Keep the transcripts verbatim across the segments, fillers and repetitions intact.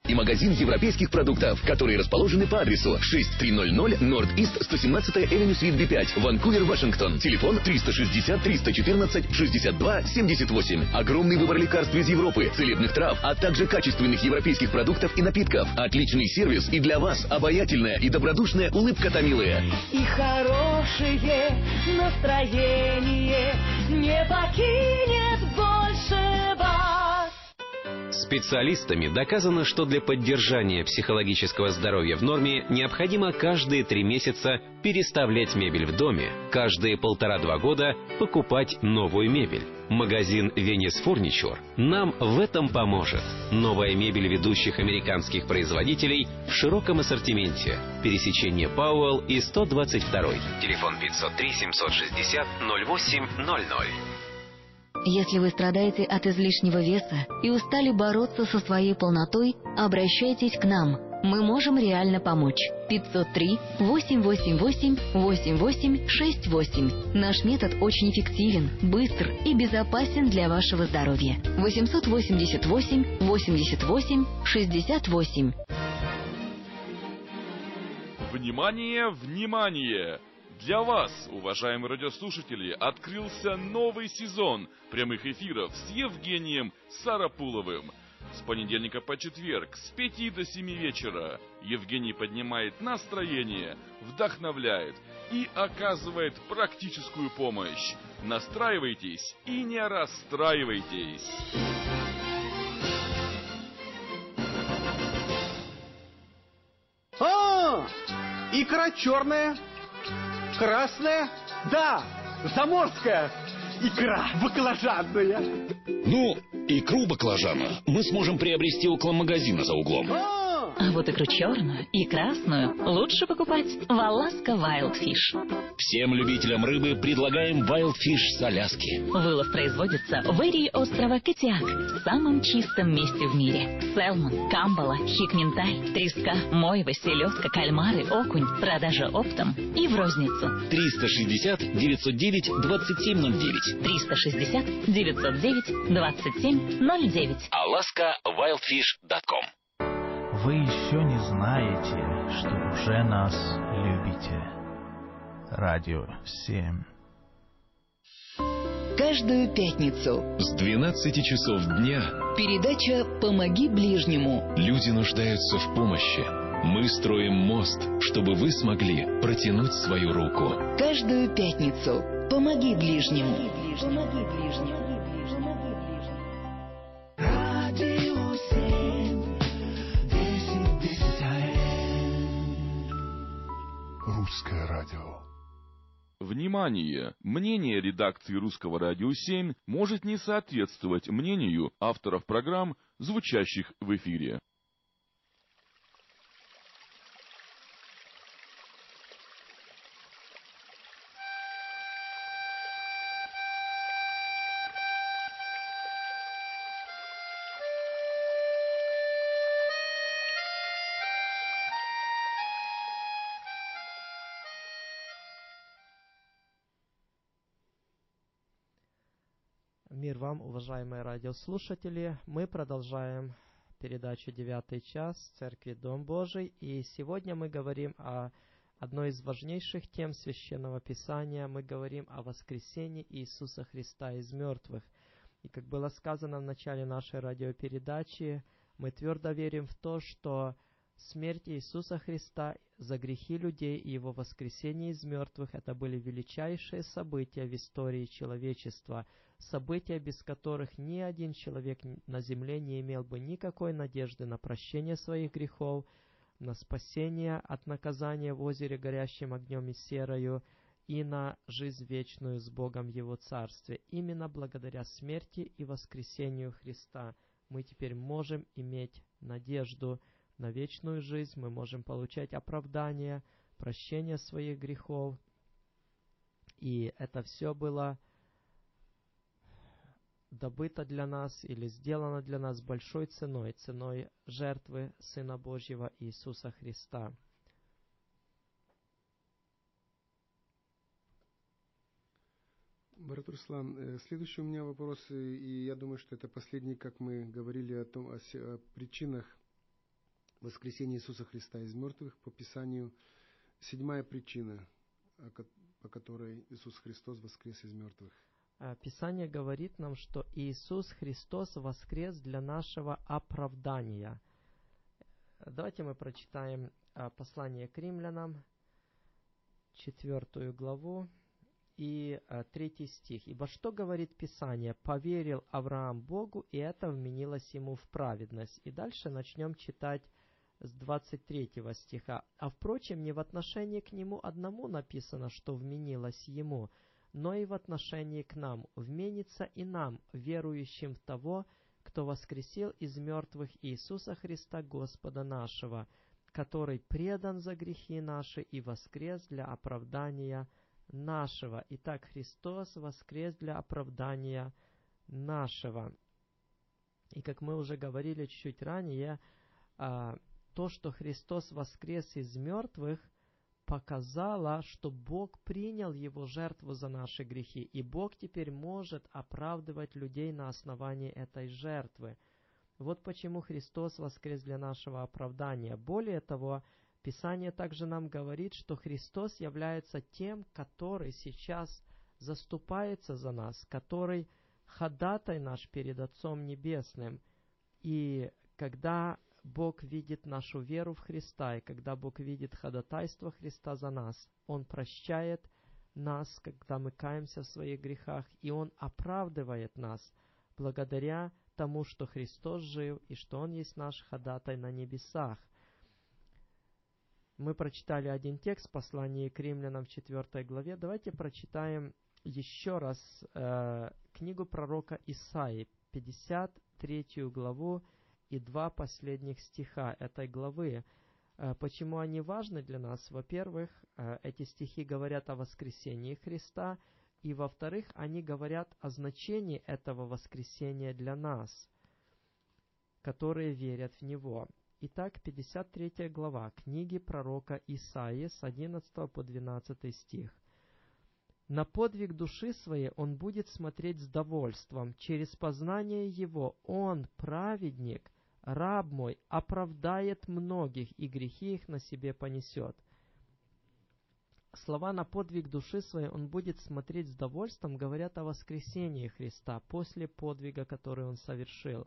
и магазин европейских продуктов, которые расположены по адресу шесть триста North-East сто семнадцатая Avenue Suite би пять, Ванкувер, Вашингтон. Телефон триста шестьдесят триста четырнадцать шестьдесят два семьдесят восемь. Огромный выбор лекарств из Европы, целебных трав, а также качественных европейских продуктов и напитков. Отличный сервис и для вас обаятельная и добродушная улыбка Томилы. И хорошее настроение не покинет больше вас. Специалистами доказано, что для поддержания психологического здоровья в норме необходимо каждые три месяца переставлять мебель в доме, каждые полтора-два года покупать новую мебель. Магазин Venice Furniture нам в этом поможет. Новая мебель ведущих американских производителей в широком ассортименте. Пересечение Пауэлл и сто двадцать второй. Телефон пятьсот три семьсот шестьдесят ноль восемь ноль ноль. Если вы страдаете от излишнего веса и устали бороться со своей полнотой, обращайтесь к нам. Мы можем реально помочь. пятьсот три восемьсот восемьдесят восемь восемьдесят восемь шестьдесят восемь. Наш метод очень эффективен, быстр и безопасен для вашего здоровья. восемьсот восемьдесят восемь восемьдесят восемь шестьдесят восемь. Внимание, внимание! Для вас, уважаемые радиослушатели, открылся новый сезон прямых эфиров с Евгением Сарапуловым. С понедельника по четверг с пяти до семи вечера Евгений поднимает настроение, вдохновляет и оказывает практическую помощь. Настраивайтесь и не расстраивайтесь. А, икра черная, красная, да, заморская икра баклажанная. Ну, икру баклажана мы сможем приобрести около магазина за углом. А вот икру черную и красную лучше покупать в Alaska Wild Fish. Всем любителям рыбы предлагаем Wild Fish с Аляски. Вылов производится в эрии острова Катиак, самом чистом месте в мире. Селмон, камбала, хик-минтай, треска, мойва, селедка, кальмары, окунь. Продажа оптом и в розницу. триста шестьдесят девятьсот девять двадцать семь ноль девять. триста шестьдесят девятьсот девять двадцать семь ноль девять. alaska wild fish dot com. Вы еще не знаете, что уже нас любите. Радио семь. Каждую пятницу С двенадцати часов дня передача «Помоги ближнему». люди нуждаются в помощи. Мы строим мост, чтобы вы смогли протянуть свою руку. Каждую пятницу «Помоги ближнему». Помоги ближнему. Радио семь, десять, десять АМ. Русское радио. Внимание! Мнение редакции Русского радио семь может не соответствовать мнению авторов программ, звучащих в эфире. Мир вам, уважаемые радиослушатели. Мы продолжаем передачу «Девятый час» Церкви Дом Божий. И сегодня мы говорим о одной из важнейших тем Священного Писания. Мы говорим о воскресении Иисуса Христа из мертвых. И как было сказано в начале нашей радиопередачи, мы твердо верим в то, что смерть Иисуса Христа за грехи людей и Его воскресение из мертвых — это были величайшие события в истории человечества, события, без которых ни один человек на земле не имел бы никакой надежды на прощение своих грехов, на спасение от наказания в озере горящим огнем и серою и на жизнь вечную с Богом в Его Царстве. Именно благодаря смерти и воскресению Христа мы теперь можем иметь надежду на вечную жизнь, мы можем получать оправдание, прощение своих грехов. И это все было добыто для нас или сделано для нас большой ценой, ценой жертвы Сына Божьего Иисуса Христа. Брат Руслан, следующий у меня вопрос, и я думаю, что это последний, как мы говорили о том, о, о причинах воскресения Иисуса Христа из мертвых по Писанию седьмая причина, по которой Иисус Христос воскрес из мертвых. Писание говорит нам, что Иисус Христос воскрес для нашего оправдания. Давайте мы прочитаем послание к римлянам, четвертую главу и третий стих. «Ибо что говорит Писание? Поверил Авраам Богу, и это вменилось ему в праведность». И дальше начнем читать с двадцать третьего стиха. «А впрочем, не в отношении к нему одному написано, что вменилось ему, но и в отношении к нам. Вменится и нам, верующим в того, кто воскресил из мертвых Иисуса Христа Господа нашего, который предан за грехи наши и воскрес для оправдания нашего». Итак, Христос воскрес для оправдания нашего. И как мы уже говорили чуть-чуть ранее, то, что Христос воскрес из мертвых, показало, что Бог принял Его жертву за наши грехи, и Бог теперь может оправдывать людей на основании этой жертвы. Вот почему Христос воскрес для нашего оправдания. Более того, Писание также нам говорит, что Христос является тем, который сейчас заступается за нас, который ходатай наш перед Отцом Небесным. И когда Бог видит нашу веру в Христа, и когда Бог видит ходатайство Христа за нас, Он прощает нас, когда мы каемся в своих грехах, и Он оправдывает нас благодаря тому, что Христос жив, и что Он есть наш ходатай на небесах. Мы прочитали один текст, послание к римлянам в четвёртой главе. Давайте прочитаем еще раз э, книгу пророка Исаии, пятьдесят третью главу, и два последних стиха этой главы. Почему они важны для нас? Во-первых, эти стихи говорят о воскресении Христа, и во-вторых, они говорят о значении этого воскресения для нас, которые верят в Него. Итак, пятьдесят третья глава книги пророка Исаии с одиннадцатого по двенадцатый стих. «На подвиг души своей он будет смотреть с довольством, через познание его он, праведник, раб мой, оправдает многих, и грехи их на себе понесет». Слова «на подвиг души своей он будет смотреть с довольством» говорят о воскресении Христа после подвига, который он совершил.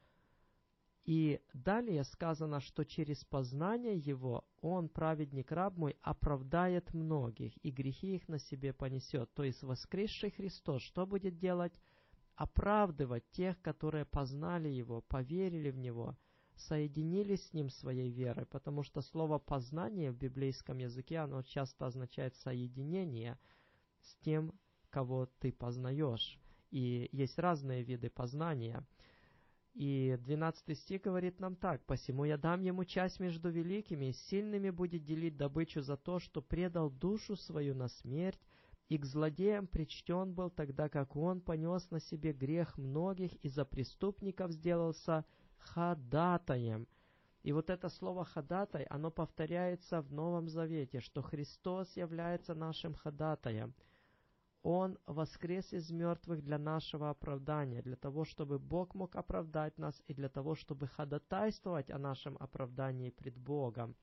И далее сказано, что через познание его он, праведник, раб мой, оправдает многих, и грехи их на себе понесет. То есть воскресший Христос что будет делать? Оправдывать тех, которые познали Его, поверили в Него, соединились с Ним своей верой, потому что слово «познание» в библейском языке, оно часто означает соединение с тем, кого ты познаешь. И есть разные виды познания. И двенадцатый стих говорит нам так: «Посему я дам ему часть между великими, и сильными будет делить добычу за то, что предал душу свою на смерть, и к злодеям причтен был, тогда как он понес на себе грех многих и за преступников сделался ходатаем». И вот это слово «ходатай», оно повторяется в Новом Завете, что Христос является нашим ходатаем. Он воскрес из мертвых для нашего оправдания, для того, чтобы Бог мог оправдать нас, и для того, чтобы ходатайствовать о нашем оправдании пред Богом.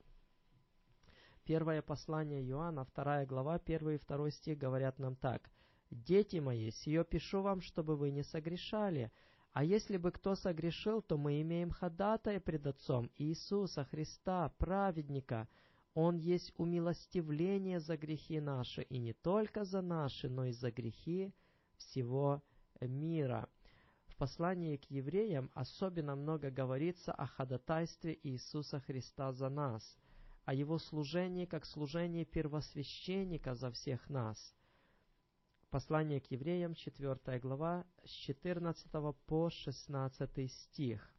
Первое послание Иоанна, вторая глава, первый и второй стих говорят нам так: «Дети мои, сие пишу вам, чтобы вы не согрешали. А если бы кто согрешил, то мы имеем ходатая пред Отцом, Иисуса Христа, праведника. Он есть умилостивление за грехи наши, и не только за наши, но и за грехи всего мира». В послании к евреям особенно много говорится о ходатайстве Иисуса Христа за нас, о Его служении как служении первосвященника за всех нас. Послание к евреям, четвёртая глава, с четырнадцатого по шестнадцатый стих.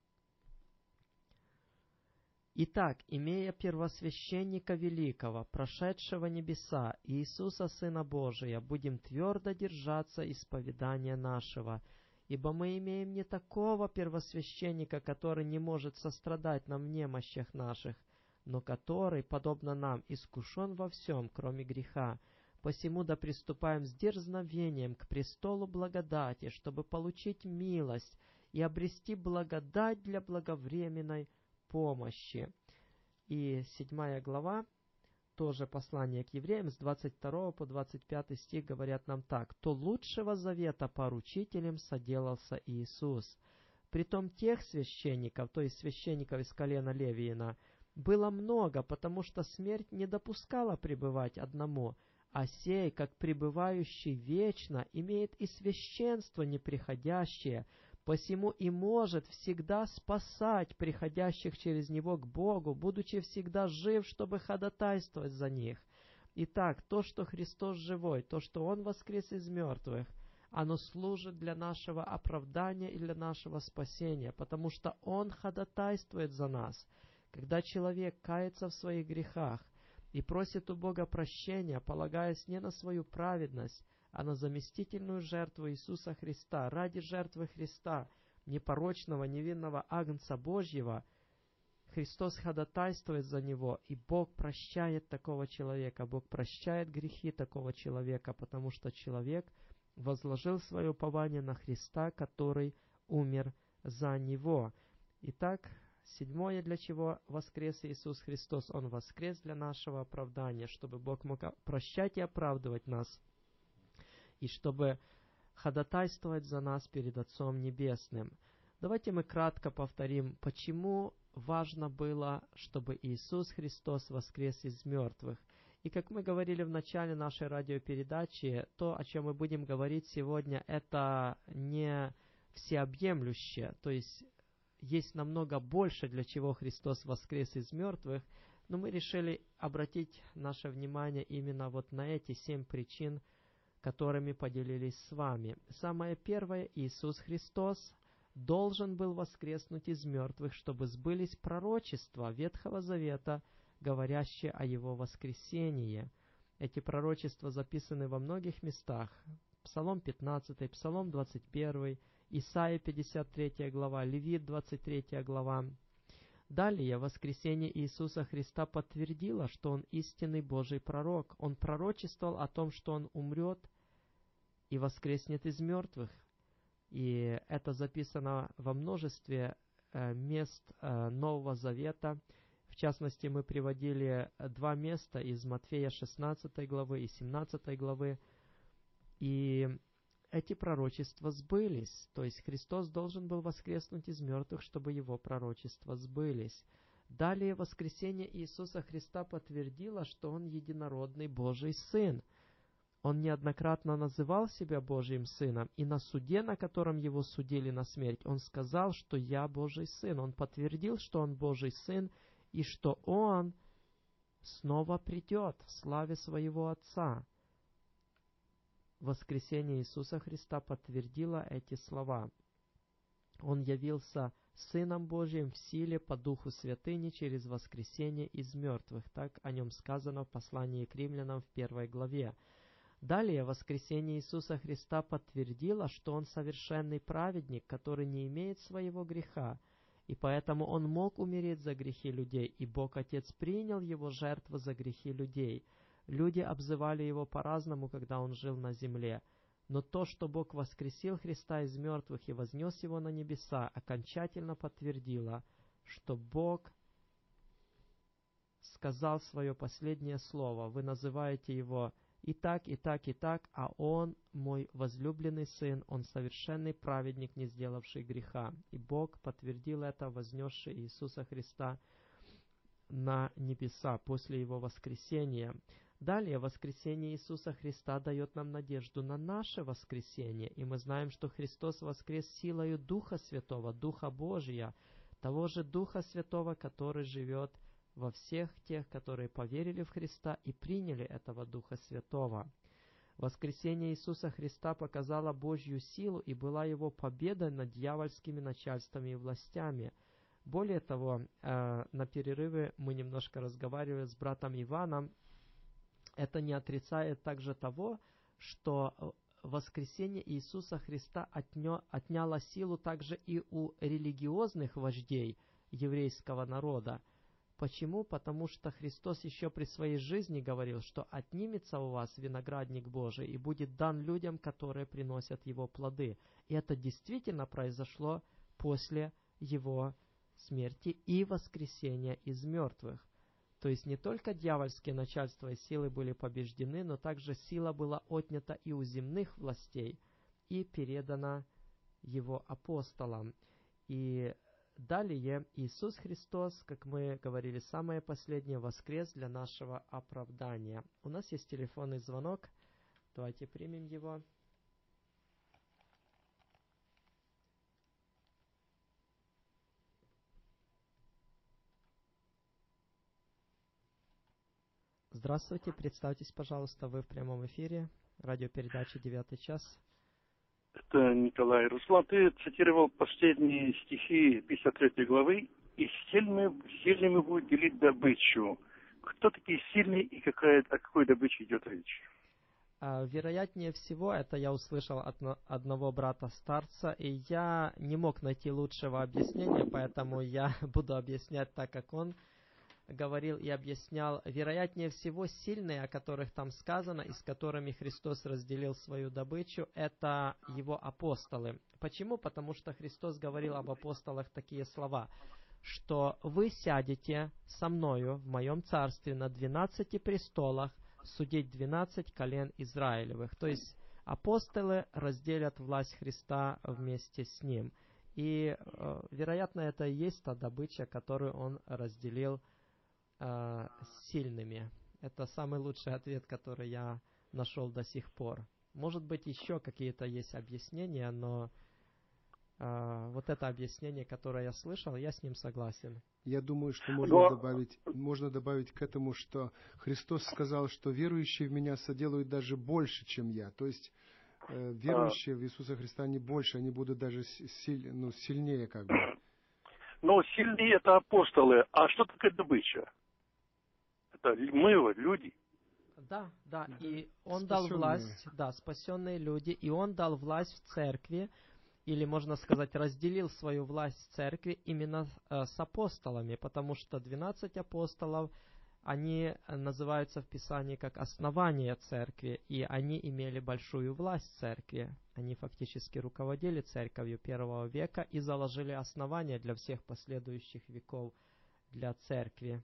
«Итак, имея первосвященника великого, прошедшего небеса, Иисуса Сына Божия, будем твердо держаться исповедания нашего, ибо мы имеем не такого первосвященника, который не может сострадать нам в немощах наших, но который, подобно нам, искушен во всем, кроме греха. Посему да приступаем с дерзновением к престолу благодати, чтобы получить милость и обрести благодать для благовременной помощи. И седьмая глава, тоже послание к евреям, с двадцать второго по двадцать пятый стих говорят нам так. «То лучшего завета поручителем соделался Иисус. Притом тех священников, то есть священников из колена Левиина, было много, потому что смерть не допускала пребывать одному, а сей, как пребывающий вечно, имеет и священство неприходящее, посему и может всегда спасать приходящих через него к Богу, будучи всегда жив, чтобы ходатайствовать за них. Итак, то, что Христос живой, то, что Он воскрес из мертвых, оно служит для нашего оправдания и для нашего спасения, потому что Он ходатайствует за нас. Когда человек кается в своих грехах и просит у Бога прощения, полагаясь не на свою праведность, а на заместительную жертву Иисуса Христа, ради жертвы Христа, непорочного, невинного Агнца Божьего, Христос ходатайствует за него, и Бог прощает такого человека, Бог прощает грехи такого человека, потому что человек возложил свое упование на Христа, который умер за него. Итак, седьмое, для чего воскрес Иисус Христос, Он воскрес для нашего оправдания, чтобы Бог мог прощать и оправдывать нас, и чтобы ходатайствовать за нас перед Отцом Небесным. Давайте мы кратко повторим, почему важно было, чтобы Иисус Христос воскрес из мертвых. И как мы говорили в начале нашей радиопередачи, то, о чем мы будем говорить сегодня, это не всеобъемлюще, то есть есть намного больше, для чего Христос воскрес из мертвых, но мы решили обратить наше внимание именно вот на эти семь причин, которыми поделились с вами. Самое первое, Иисус Христос должен был воскреснуть из мертвых, чтобы сбылись пророчества Ветхого Завета, говорящие о Его воскресении. Эти пророчества записаны во многих местах. Псалом пятнадцатый, Псалом двадцать первый, Исайя пятьдесят третья глава, Левит двадцать третья глава. Далее, воскресение Иисуса Христа подтвердило, что Он истинный Божий пророк. Он пророчествовал о том, что Он умрет и воскреснет из мертвых. И это записано во множестве э, мест э, Нового Завета. В частности, мы приводили два места из Матфея шестнадцатой главы и семнадцатой главы. И эти пророчества сбылись. То есть Христос должен был воскреснуть из мертвых, чтобы Его пророчества сбылись. Далее, воскресение Иисуса Христа подтвердило, что Он единородный Божий Сын. Он неоднократно называл себя Божьим Сыном, и на суде, на котором Его судили на смерть, Он сказал, что «Я Божий Сын». Он подтвердил, что Он Божий Сын, и что Он снова придет в славе Своего Отца. Воскресение Иисуса Христа подтвердило эти слова. Он явился Сыном Божьим в силе по Духу Святыни через воскресение из мертвых. Так о Нем сказано в послании к римлянам в первой главе. Далее, воскресение Иисуса Христа подтвердило, что Он совершенный праведник, который не имеет своего греха, и поэтому Он мог умереть за грехи людей, и Бог Отец принял Его жертву за грехи людей. Люди обзывали Его по-разному, когда Он жил на земле. Но то, что Бог воскресил Христа из мертвых и вознес Его на небеса, окончательно подтвердило, что Бог сказал свое последнее слово. Вы называете Его и так, и так, и так, а Он мой возлюбленный Сын, Он совершенный праведник, не сделавший греха. И Бог подтвердил это, вознесший Иисуса Христа на небеса после Его воскресения. Далее, воскресение Иисуса Христа дает нам надежду на наше воскресение, и мы знаем, что Христос воскрес силою Духа Святого, Духа Божия, того же Духа Святого, который живет во всех тех, которые поверили в Христа и приняли этого Духа Святого. Воскресение Иисуса Христа показало Божью силу и была Его победой над дьявольскими начальствами и властями. Более того, на перерыве мы немножко разговаривали с братом Иваном. Это не отрицает также того, что воскресение Иисуса Христа отня... отняло силу также и у религиозных вождей еврейского народа. Почему? Потому что Христос еще при своей жизни говорил, что отнимется у вас виноградник Божий и будет дан людям, которые приносят его плоды. И это действительно произошло после Его смерти и воскресения из мертвых. То есть не только дьявольские начальства и силы были побеждены, но также сила была отнята и у земных властей и передана его апостолам. И далее Иисус Христос, как мы говорили, самое последнее, воскрес для нашего оправдания. У нас есть телефонный звонок. Давайте примем его. Здравствуйте, представьтесь, пожалуйста, вы в прямом эфире, радиопередача «Девятый час». Это Николай. Руслан, ты цитировал последние стихи пятьдесят третьей главы, и сильными, сильными будут делить добычу. Кто такие сильные и какая, о какой добыче идет речь? А, вероятнее всего, это я услышал от одного брата-старца, и я не мог найти лучшего объяснения, поэтому я буду объяснять так, как он говорил и объяснял. Вероятнее всего, сильные, о которых там сказано, и с которыми Христос разделил свою добычу, это его апостолы. Почему? Потому что Христос говорил об апостолах такие слова, что вы сядете со мною в моем царстве на двенадцати престолах судить двенадцать колен Израилевых. То есть апостолы разделят власть Христа вместе с ним. И, э, вероятно, это и есть та добыча, которую он разделил с сильными. Это самый лучший ответ, который я нашел до сих пор. Может быть, еще какие-то есть объяснения, но э, вот это объяснение, которое я слышал, я с ним согласен. Я думаю, что можно добавить, можно добавить к этому, что Христос сказал, что верующие в Меня соделают даже больше, чем Я. То есть э, верующие в Иисуса Христа не больше, они будут даже силь, ну, сильнее как бы. Но сильнее это апостолы. А что такое добыча? Это мы, люди. Да, да, и он дал власть, да, спасенные люди, и он дал власть в церкви, или, можно сказать, разделил свою власть в церкви именно э, с апостолами, потому что двенадцать апостолов, они называются в Писании как основание церкви, и они имели большую власть в церкви. Они фактически руководили церковью первого века и заложили основания для всех последующих веков для церкви.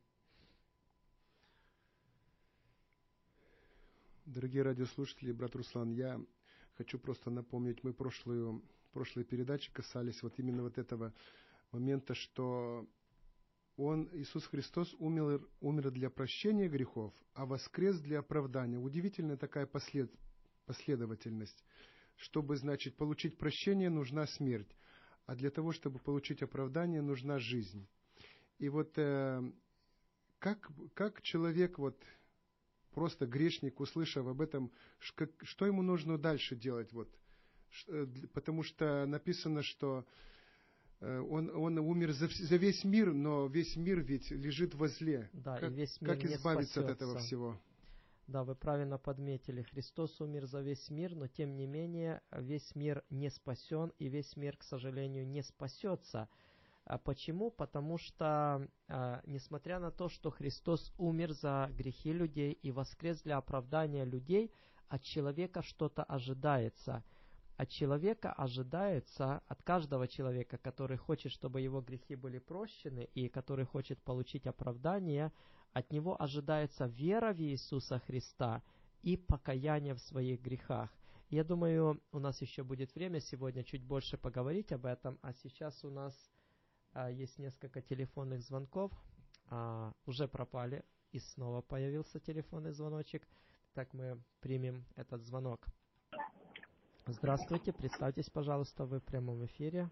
Дорогие радиослушатели, брат Руслан, я хочу просто напомнить, мы прошлую, прошлые передачи касались вот именно вот этого момента, что Он, Иисус Христос, умер, умер для прощения грехов, а воскрес для оправдания. Удивительная такая послед, последовательность. Чтобы, значит, получить прощение, нужна смерть, а для того, чтобы получить оправдание, нужна жизнь. И вот э, как, как человек вот... Просто грешник, услышав об этом, что ему нужно дальше делать? Вот? Потому что написано, что он, он умер за, за весь мир, но весь мир ведь лежит возле. Да, как, и весь мир как не избавиться спасется. от этого всего? Да, вы правильно подметили. Христос умер за весь мир, но тем не менее весь мир не спасен, и весь мир, к сожалению, не спасется. Почему? Потому что, э, несмотря на то, что Христос умер за грехи людей и воскрес для оправдания людей, от человека что-то ожидается. От человека ожидается, от каждого человека, который хочет, чтобы его грехи были прощены и который хочет получить оправдание, от него ожидается вера в Иисуса Христа и покаяние в своих грехах. Я думаю, у нас еще будет время сегодня чуть больше поговорить об этом, а сейчас у нас есть несколько телефонных звонков, а, уже пропали, и снова появился телефонный звоночек. Так мы примем этот звонок. Здравствуйте, представьтесь, пожалуйста, вы в прямом эфире.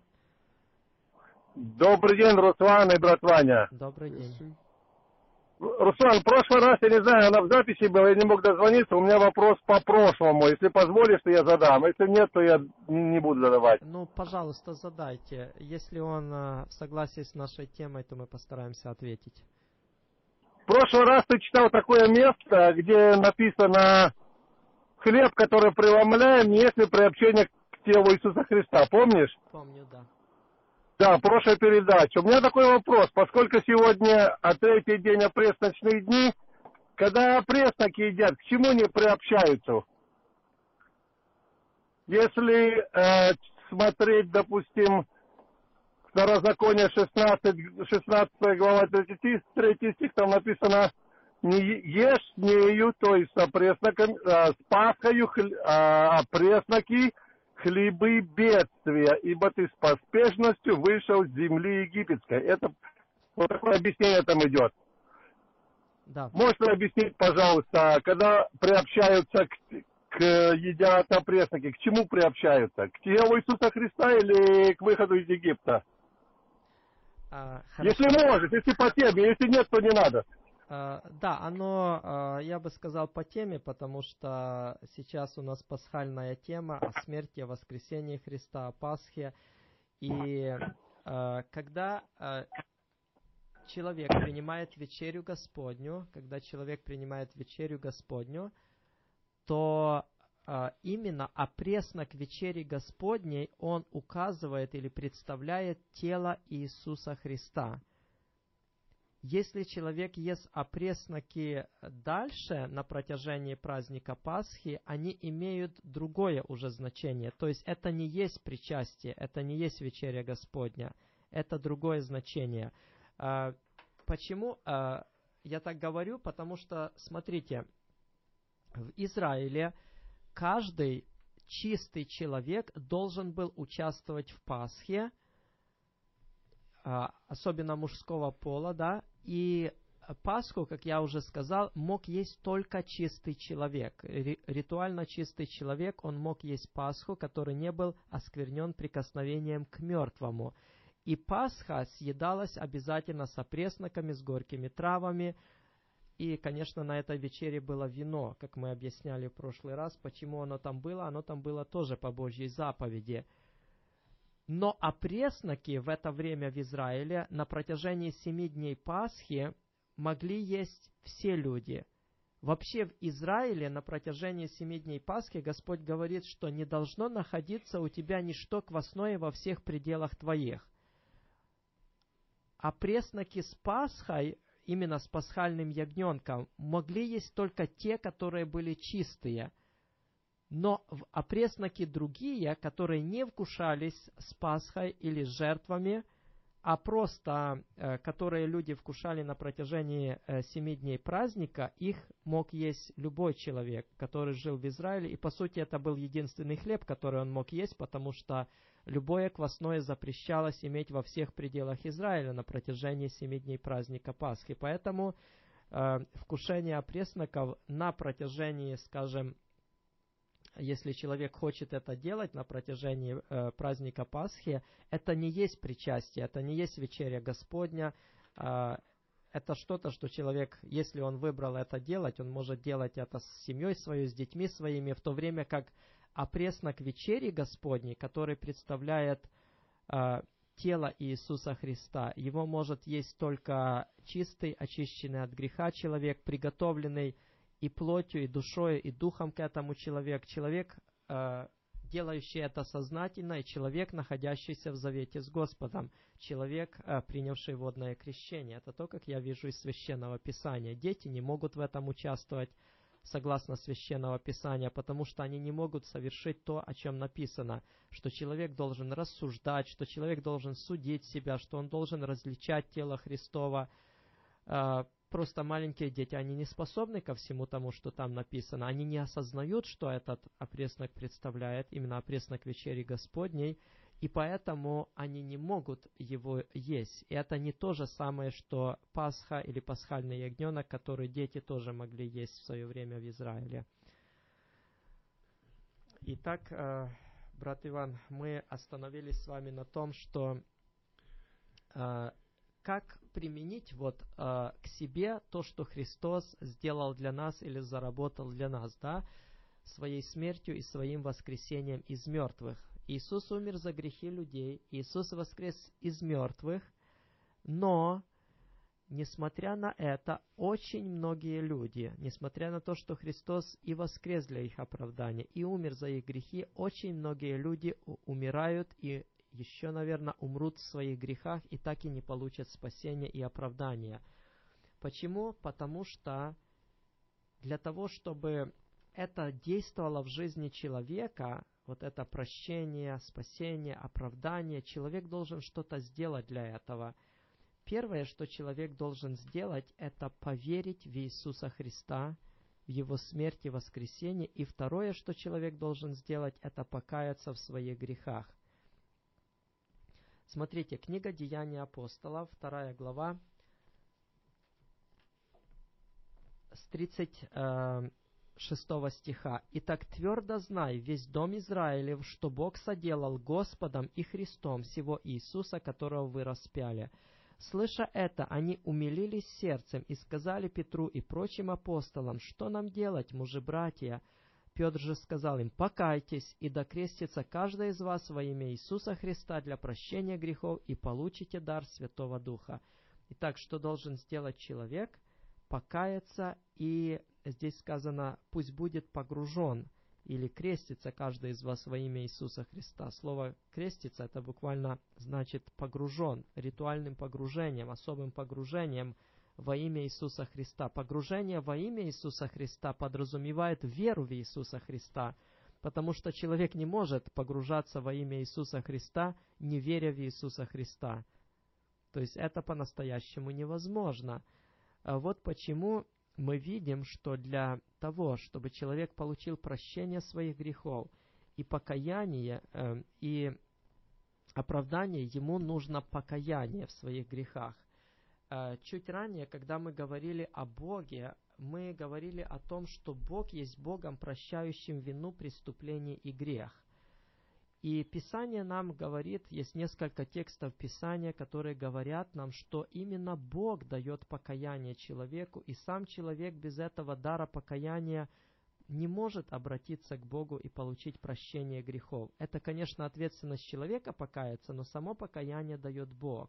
Добрый день, Руслан и брат Ваня. Добрый день. Руслан, в прошлый раз, я не знаю, она в записи была, я не мог дозвониться, у меня вопрос по прошлому. Если позволишь, то я задам. Если нет, то я не буду задавать. Ну, пожалуйста, задайте. Если он э, в согласии с нашей темой, то мы постараемся ответить. В прошлый раз ты читал такое место, где написано «Хлеб, который преломляем, если приобщение к телу Иисуса Христа». Помнишь? Помню, да. Да, прошлая передача. У меня такой вопрос. Поскольку сегодня третий день опресночные дни, когда опресноки едят, к чему они приобщаются? Если э, смотреть, допустим, Второзаконие шестнадцать, шестнадцатая глава, третий стих, там написано: не ешь нею, то есть с опресноком, а, с Пасхою а, опресноки хлебы бедствия, ибо ты с поспешностью вышел с земли египетской. Это вот такое объяснение там идет. Да. Можете объяснить, пожалуйста, когда приобщаются к, к едят опресноки, к чему приобщаются? К телу Иисуса Христа или к выходу из Египта? А, если может, если по теме, если нет, то не надо. А, да, оно, а, я бы сказал, по теме, потому что сейчас у нас пасхальная тема о смерти, о воскресении Христа, о Пасхе. И а, когда а, человек принимает вечерю Господню, когда человек принимает вечерю Господню, то а, именно опреснок вечери Господней, он указывает или представляет тело Иисуса Христа. Если человек ест опресноки дальше, на протяжении праздника Пасхи, они имеют другое уже значение. То есть это не есть причастие, это не есть вечеря Господня, это другое значение. Почему я так говорю? Потому что, смотрите, в Израиле каждый чистый человек должен был участвовать в Пасхе, особенно мужского пола, да, и Пасху, как я уже сказал, мог есть только чистый человек. Ритуально чистый человек, он мог есть Пасху, который не был осквернен прикосновением к мертвому. И Пасха съедалась обязательно с опресноками, с горькими травами. И, конечно, на этой вечере было вино, как мы объясняли в прошлый раз. Почему оно там было? Оно там было тоже по Божьей заповеди. Но опресноки в это время в Израиле на протяжении семи дней Пасхи могли есть все люди. Вообще в Израиле на протяжении семи дней Пасхи Господь говорит, что не должно находиться у тебя ничто квасное во всех пределах твоих. Опресноки с Пасхой, именно с пасхальным ягненком, могли есть только те, которые были чистые. Но в опресноки другие, которые не вкушались с Пасхой или с жертвами, а просто э, которые люди вкушали на протяжении э, семи дней праздника, их мог есть любой человек, который жил в Израиле. И по сути это был единственный хлеб, который он мог есть, потому что любое квасное запрещалось иметь во всех пределах Израиля на протяжении семи дней праздника Пасхи. Поэтому э, вкушение опресноков на протяжении, скажем, если человек хочет это делать на протяжении э, праздника Пасхи, это не есть причастие, это не есть вечеря Господня, э, это что-то, что человек, если он выбрал это делать, он может делать это с семьей своей, с детьми своими, в то время как опреснок вечери Господней, который представляет э, тело Иисуса Христа, его может есть только чистый, очищенный от греха человек, приготовленный и плотью, и душой, и духом к этому человек. Человек, э, делающий это сознательно, и человек, находящийся в завете с Господом. Человек, э, принявший водное крещение. Это то, как я вижу из Священного Писания. Дети не могут в этом участвовать согласно Священного Писания, потому что они не могут совершить то, о чем написано, что человек должен рассуждать, что человек должен судить себя, что он должен различать тело Христова. Э, Просто маленькие дети, они не способны ко всему тому, что там написано. Они не осознают, что этот опреснок представляет, именно опреснок вечери Господней, и поэтому они не могут его есть. И это не то же самое, что Пасха или пасхальный ягненок, который дети тоже могли есть в свое время в Израиле. Итак, брат Иван, мы остановились с вами на том, что как применить вот э, к себе то, что Христос сделал для нас или заработал для нас, да, своей смертью и своим воскресением из мертвых. Иисус умер за грехи людей, Иисус воскрес из мертвых, но, несмотря на это, очень многие люди, несмотря на то, что Христос и воскрес для их оправдания, и умер за их грехи, очень многие люди умирают и еще, наверное, умрут в своих грехах и так и не получат спасения и оправдания. Почему? Потому что для того, чтобы это действовало в жизни человека, вот это прощение, спасение, оправдание, человек должен что-то сделать для этого. Первое, что человек должен сделать, это поверить в Иисуса Христа, в Его смерть и воскресение. И второе, что человек должен сделать, это покаяться в своих грехах. Смотрите, книга Деяний апостолов, вторая глава, с тридцать шестого стиха. «Итак твердо знай, весь дом Израилев, что Бог соделал Господом и Христом сего Иисуса, которого вы распяли». Слыша это, они умилились сердцем и сказали Петру и прочим апостолам: «Что нам делать, мужи-братья?» Петр же сказал им: «Покайтесь, и докрестится каждый из вас во имя Иисуса Христа для прощения грехов, и получите дар Святого Духа». Итак, что должен сделать человек? Покаяться, и здесь сказано: «Пусть будет погружен», или «крестится каждый из вас во имя Иисуса Христа». Слово «креститься» — это буквально значит «погружен», ритуальным погружением, особым погружением во имя Иисуса Христа. Погружение во имя Иисуса Христа подразумевает веру в Иисуса Христа, потому что человек не может погружаться во имя Иисуса Христа, не веря в Иисуса Христа. То есть это по-настоящему невозможно. Вот почему мы видим, что для того, чтобы человек получил прощение своих грехов и покаяние, э, и оправдание, ему нужно покаяние в своих грехах. Э, чуть ранее, когда мы говорили о Боге, мы говорили о том, что Бог есть Богом, прощающим вину, преступление и грех. И Писание нам говорит, есть несколько текстов Писания, которые говорят нам, что именно Бог дает покаяние человеку, и сам человек без этого дара покаяния не может обратиться к Богу и получить прощение грехов. Это, конечно, ответственность человека покаяться, но само покаяние дает Бог.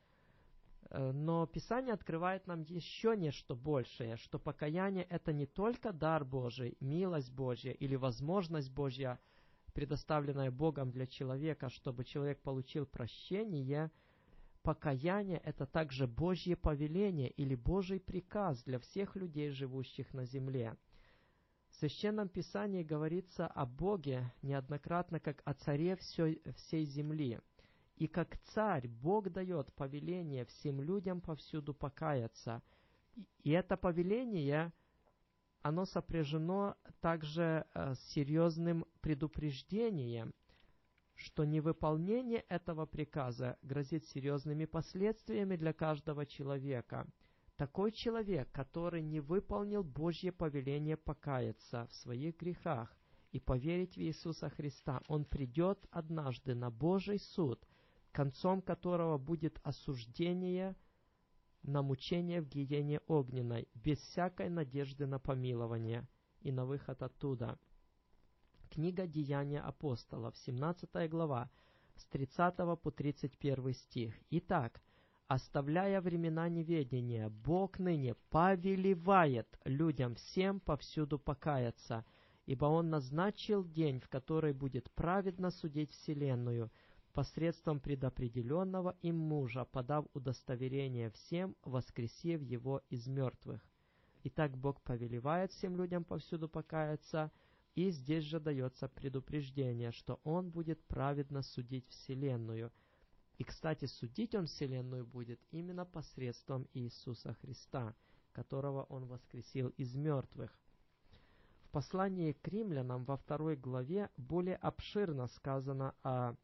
Но Писание открывает нам еще нечто большее, что покаяние — это не только дар Божий, милость Божья или возможность Божья, предоставленное Богом для человека, чтобы человек получил прощение. Покаяние — это также Божье повеление или Божий приказ для всех людей, живущих на земле. В Священном Писании говорится о Боге неоднократно как о царе всей, всей земли. И как царь Бог дает повеление всем людям повсюду покаяться. И это повеление, оно сопряжено также э, с серьезным предупреждением, что невыполнение этого приказа грозит серьезными последствиями для каждого человека. Такой человек, который не выполнил Божье повеление покаяться в своих грехах и поверить в Иисуса Христа, он придет однажды на Божий суд, концом которого будет осуждение на мучение в гиене огненной, без всякой надежды на помилование и на выход оттуда. Книга Деяния апостолов, семнадцатая глава, с тридцатого по тридцать первый стих. «Итак, оставляя времена неведения, Бог ныне повелевает людям всем повсюду покаяться, ибо Он назначил день, в который будет праведно судить вселенную, посредством предопределенного им мужа, подав удостоверение всем, воскресив его из мертвых». Итак, Бог повелевает всем людям повсюду покаяться, и здесь же дается предупреждение, что Он будет праведно судить вселенную. И, кстати, судить Он вселенную будет именно посредством Иисуса Христа, которого Он воскресил из мертвых. В послании к римлянам во второй главе более обширно сказано о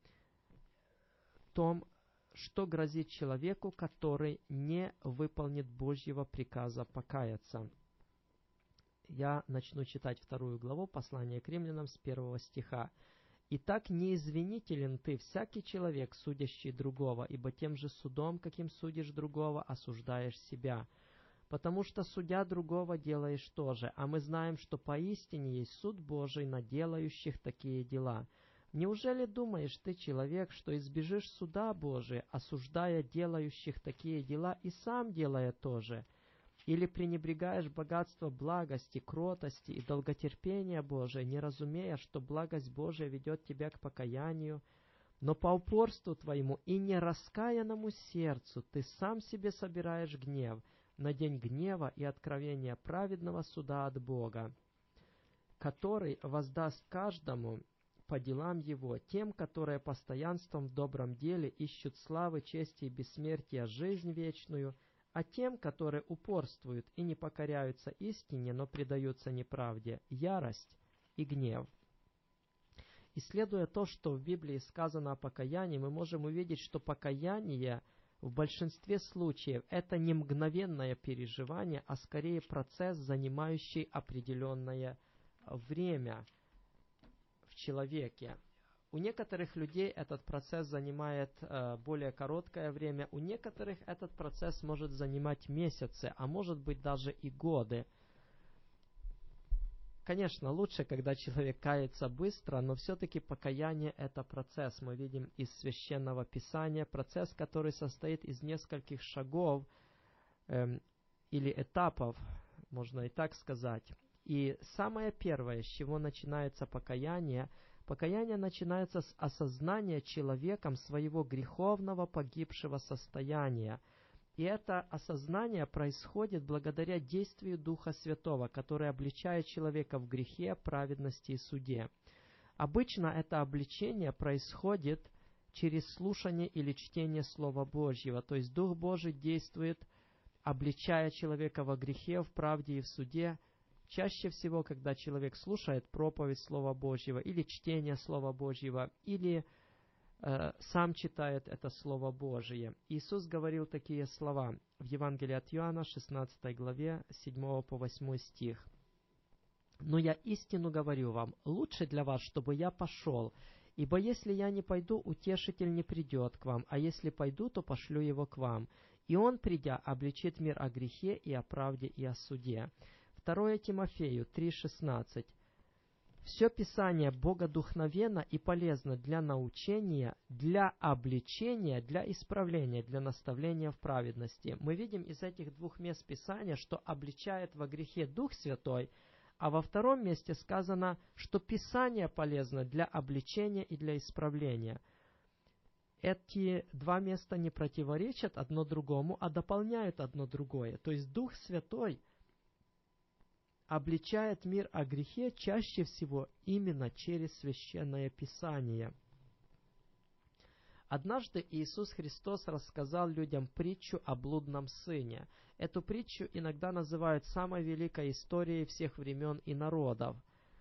том, что грозит человеку, который не выполнит Божьего приказа покаяться. Я начну читать вторую главу послания к римлянам с первого стиха. «Итак, неизвинителен ты, всякий человек, судящий другого, ибо тем же судом, каким судишь другого, осуждаешь себя. Потому что, судя другого, делаешь то же, а мы знаем, что поистине есть суд Божий на делающих такие дела. Неужели думаешь ты, человек, что избежишь суда Божия, осуждая делающих такие дела и сам делая то же? Или пренебрегаешь богатство благости, кротости и долготерпения Божия, не разумея, что благость Божия ведет тебя к покаянию? Но по упорству твоему и нераскаянному сердцу ты сам себе собираешь гнев на день гнева и откровения праведного суда от Бога, который воздаст каждому по делам его, тем, которые постоянством в добром деле ищут славы, чести и бессмертия, жизнь вечную, а тем, которые упорствуют и не покоряются истине, но предаются неправде, ярость и гнев». Исследуя то, что в Библии сказано о покаянии, мы можем увидеть, что покаяние в большинстве случаев это не мгновенное переживание, а скорее процесс, занимающий определенное время в человеке. У некоторых людей этот процесс занимает э, более короткое время, у некоторых этот процесс может занимать месяцы, а может быть даже и годы. Конечно, лучше, когда человек кается быстро, но все-таки покаяние – это процесс. Мы видим из Священного Писания процесс, который состоит из нескольких шагов эм, или этапов, можно и так сказать. И самое первое, с чего начинается покаяние, покаяние начинается с осознания человеком своего греховного погибшего состояния. И это осознание происходит благодаря действию Духа Святого, который обличает человека в грехе, праведности и суде. Обычно это обличение происходит через слушание или чтение Слова Божьего, то есть Дух Божий действует, обличая человека во грехе, в правде и в суде. Чаще всего, когда человек слушает проповедь Слова Божьего или чтение Слова Божьего, или э, сам читает это Слово Божие. Иисус говорил такие слова в Евангелии от Иоанна, шестнадцатой главе, седьмого по восьмой стих. «Но я истину говорю вам, лучше для вас, чтобы я пошел, ибо если я не пойду, Утешитель не придет к вам, а если пойду, то пошлю его к вам. И он, придя, обличит мир о грехе и о правде и о суде». второе Тимофею три шестнадцать. «Все Писание богодухновенно и полезно для научения, для обличения, для исправления, для наставления в праведности». Мы видим из этих двух мест Писания, что обличает во грехе Дух Святой, а во втором месте сказано, что Писание полезно для обличения и для исправления. Эти два места не противоречат одно другому, а дополняют одно другое. То есть Дух Святой обличает мир о грехе чаще всего именно через Священное Писание. Однажды Иисус Христос рассказал людям притчу о блудном сыне. Эту притчу иногда называют самой великой историей всех времен и народов.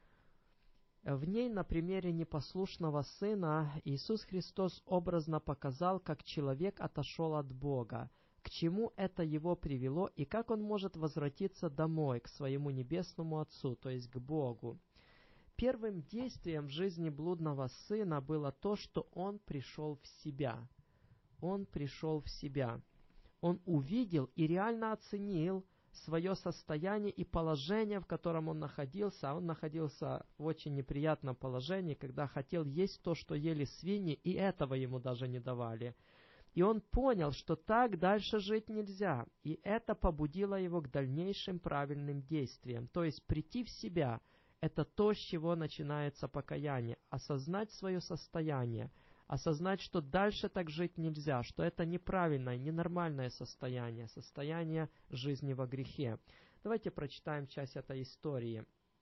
В ней на примере непослушного сына Иисус Христос образно показал, как человек отошел от Бога, к чему это его привело и как он может возвратиться домой, к своему небесному Отцу, то есть к Богу. Первым действием в жизни блудного сына было то, что он пришел в себя. Он пришел в себя. Он увидел и реально оценил свое состояние и положение, в котором он находился. А он находился в очень неприятном положении, когда хотел есть то, что ели свиньи, и этого ему даже не давали. И он понял, что так дальше жить нельзя, и это побудило его к дальнейшим правильным действиям. То есть прийти в себя – это то, с чего начинается покаяние. Осознать свое состояние, осознать, что дальше так жить нельзя, что это неправильное, ненормальное состояние, состояние жизни во грехе. Давайте прочитаем часть этой истории.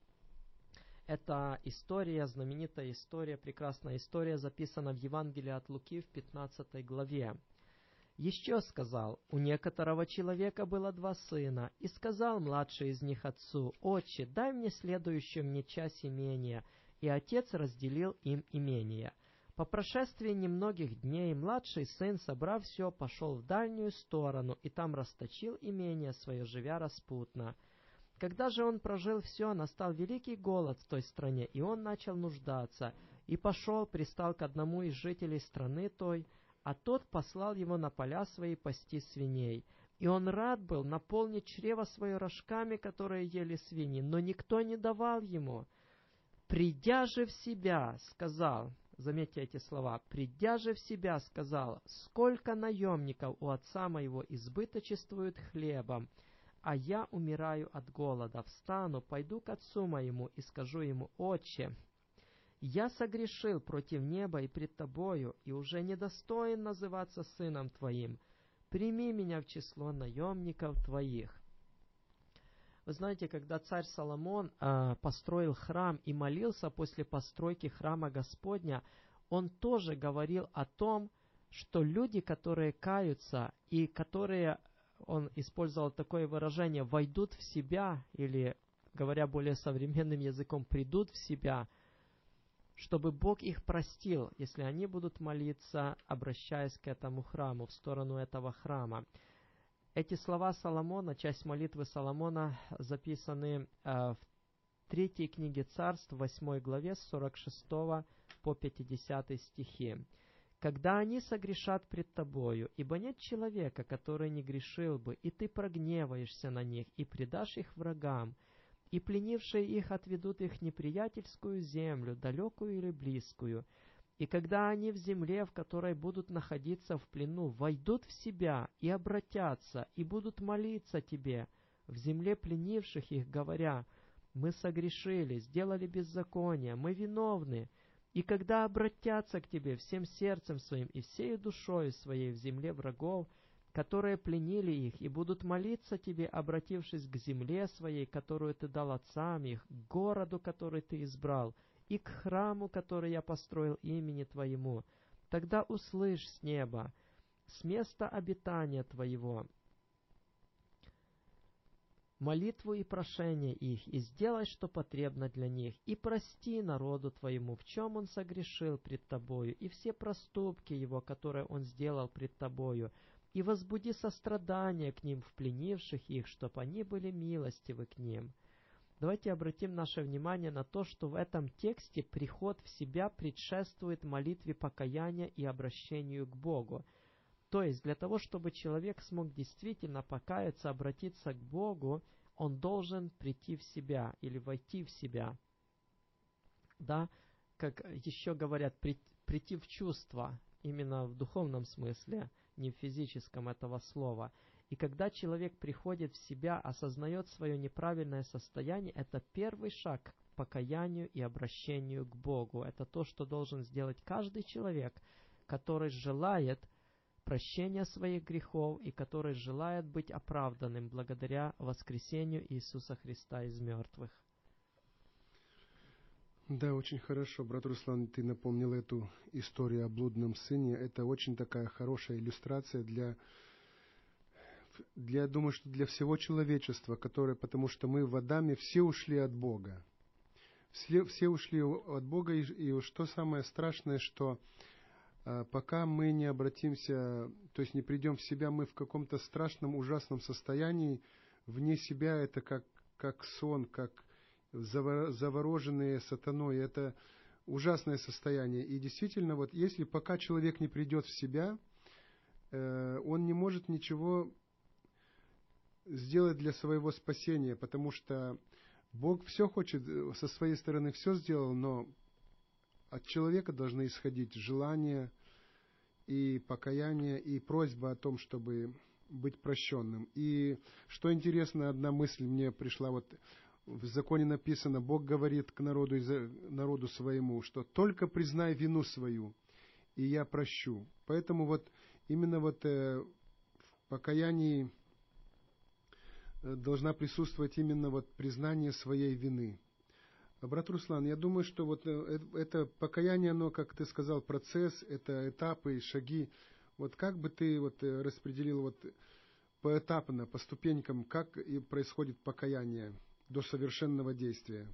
Эта история, знаменитая история, прекрасная история, записана в Евангелии от Луки в пятнадцатой главе. «Еще сказал, у некоторого человека было два сына, и сказал младший из них отцу: Отче, дай мне следующую мне часть имения, и отец разделил им имение. По прошествии немногих дней младший сын, собрав все, пошел в дальнюю сторону, и там расточил имение свое, живя распутно. Когда же он прожил все, настал великий голод в той стране, и он начал нуждаться, и пошел, пристал к одному из жителей страны той, а тот послал его на поля свои пасти свиней. И он рад был наполнить чрево свое рожками, которые ели свиньи, но никто не давал ему. Придя же в себя, сказал, заметьте эти слова, придя же в себя, сказал, сколько наемников у отца моего избыточествуют хлебом, а я умираю от голода. Встану, пойду к отцу моему и скажу ему: Отче, я согрешил против неба и пред тобою, и уже недостоин называться сыном твоим. Прими меня в число наемников твоих». Вы знаете, когда царь Соломон э, построил храм и молился после постройки храма Господня, он тоже говорил о том, что люди, которые каются и которые, он использовал такое выражение, войдут в себя, или, говоря более современным языком, придут в себя, чтобы Бог их простил, если они будут молиться, обращаясь к этому храму, в сторону этого храма. Эти слова Соломона, часть молитвы Соломона, записаны э, в третьей книге Царств, восьмой главе, с сорок шестого по пятидесятый стихи. «Когда они согрешат пред тобою, ибо нет человека, который не грешил бы, и ты прогневаешься на них, и предашь их врагам, и пленившие их отведут их в неприятельскую землю, далекую или близкую. И когда они в земле, в которой будут находиться в плену, войдут в себя и обратятся, и будут молиться тебе в земле пленивших их, говоря: мы согрешили, сделали беззаконие, мы виновны. И когда обратятся к тебе всем сердцем своим и всею душою своей в земле врагов, которые пленили их, и будут молиться тебе, обратившись к земле своей, которую ты дал отцам их, к городу, который ты избрал, и к храму, который я построил имени Твоему, тогда услышь с неба, с места обитания Твоего, молитву и прошение их, и сделай, что потребно для них, и прости народу Твоему, в чем он согрешил пред Тобою, и все проступки его, которые он сделал пред Тобою, и возбуди сострадание к ним, впленивших их, чтоб они были милостивы к ним». Давайте обратим наше внимание на то, что в этом тексте приход в себя предшествует молитве покаяния и обращению к Богу. То есть, для того, чтобы человек смог действительно покаяться, обратиться к Богу, он должен прийти в себя или войти в себя. Да, как еще говорят, прийти в чувство, именно в духовном смысле, не в физическом этого слова. И когда человек приходит в себя, осознает свое неправильное состояние, это первый шаг к покаянию и обращению к Богу. Это то, что должен сделать каждый человек, который желает прощения своих грехов и который желает быть оправданным благодаря воскресению Иисуса Христа из мертвых. Да, очень хорошо, брат Руслан, ты напомнил эту историю о блудном сыне. Это очень такая хорошая иллюстрация для, для я думаю, что для всего человечества, которое, потому что мы в Адаме все ушли от Бога. Все, все ушли от Бога, и, и что самое страшное, что а, пока мы не обратимся, то есть не придем в себя, мы в каком-то страшном, ужасном состоянии, вне себя это как, как сон, как завороженные сатаной. Это ужасное состояние. И действительно, вот если пока человек не придет в себя, э, он не может ничего сделать для своего спасения, потому что Бог все хочет, со своей стороны все сделал, но от человека должны исходить желание и покаяние, и просьба о том, чтобы быть прощенным. И что интересно, одна мысль мне пришла, вот в законе написано, Бог говорит к народу, народу своему, что только признай вину свою, и я прощу. Поэтому вот именно вот э, в покаянии должна присутствовать именно вот признание своей вины. Брат Руслан, я думаю, что вот это покаяние, оно, как ты сказал, процесс, это этапы, шаги. Вот как бы ты вот распределил вот поэтапно, по ступенькам, как и происходит покаяние до совершенного действия?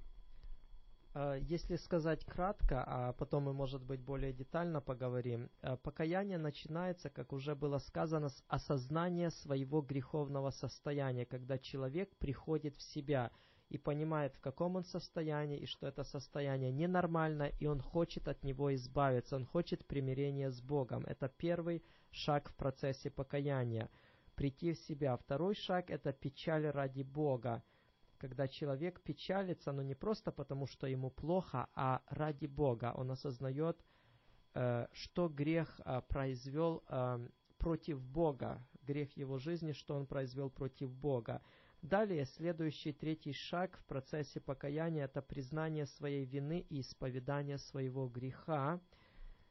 Если сказать кратко, а потом мы, может быть, более детально поговорим, покаяние начинается, как уже было сказано, с осознания своего греховного состояния, когда человек приходит в себя и понимает, в каком он состоянии, и что это состояние ненормально, и он хочет от него избавиться, он хочет примирения с Богом. Это первый шаг в процессе покаяния, прийти в себя. Второй шаг – это печаль ради Бога, когда человек печалится, но не просто потому, что ему плохо, а ради Бога. Он осознает, что грех произвел против Бога, грех его жизни, что он произвел против Бога. Далее, следующий, третий шаг в процессе покаяния – это признание своей вины и исповедание своего греха.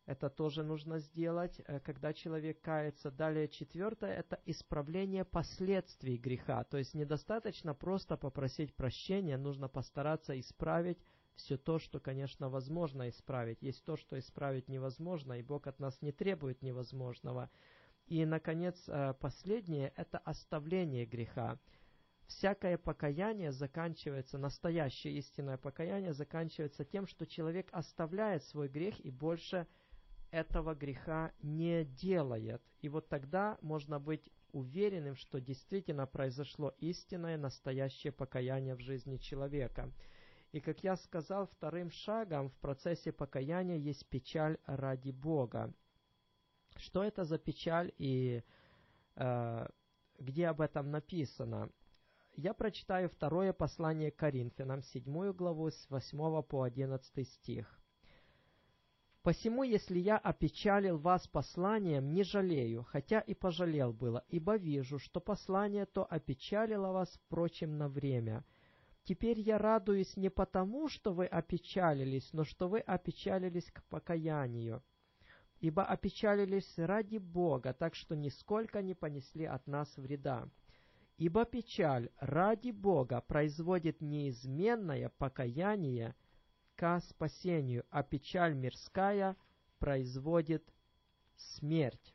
Это тоже нужно сделать, когда человек кается. Далее, четвертое, это исправление последствий греха. То есть недостаточно просто попросить прощения, нужно постараться исправить все то, что, конечно, возможно исправить. Есть то, что исправить невозможно, и Бог от нас не требует невозможного. И, наконец, последнее, это оставление греха. Всякое покаяние заканчивается, настоящее истинное покаяние заканчивается тем, что человек оставляет свой грех и больше этого греха не делает. И вот тогда можно быть уверенным, что действительно произошло истинное, настоящее покаяние в жизни человека. И, как я сказал, вторым шагом в процессе покаяния есть печаль ради Бога. Что это за печаль и э, где об этом написано? Я прочитаю второе послание к Коринфянам, седьмую главу, с восьмого по одиннадцатый стих. «Посему, если я опечалил вас посланием, не жалею, хотя и пожалел было, ибо вижу, что послание то опечалило вас, впрочем, на время. Теперь я радуюсь не потому, что вы опечалились, но что вы опечалились к покаянию. Ибо опечалились ради Бога, так что нисколько не понесли от нас вреда. Ибо печаль ради Бога производит неизменное покаяние ко спасению, а печаль мирская производит смерть.